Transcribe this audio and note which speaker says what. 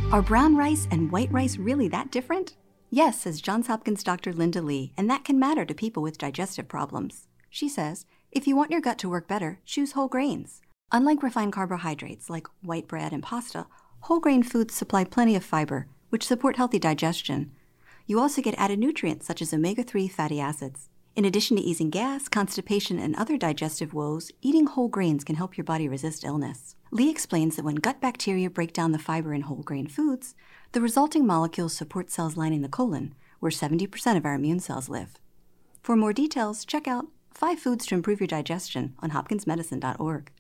Speaker 1: Are brown rice and white rice really that different? Yes, says Johns Hopkins Dr. Linda Lee, and that can matter to people with digestive problems. She says, if you want your gut to work better, choose whole grains. Unlike refined carbohydrates like white bread and pasta, whole grain foods supply plenty of fiber, which support healthy digestion. You also get added nutrients such as omega-3 fatty acids. In addition to easing gas, constipation, and other digestive woes, eating whole grains can help your body resist illness. Lee explains that when gut bacteria break down the fiber in whole grain foods, the resulting molecules support cells lining the colon, where 70% of our immune cells live. For more details, check out 5 Foods to Improve Your Digestion on hopkinsmedicine.org.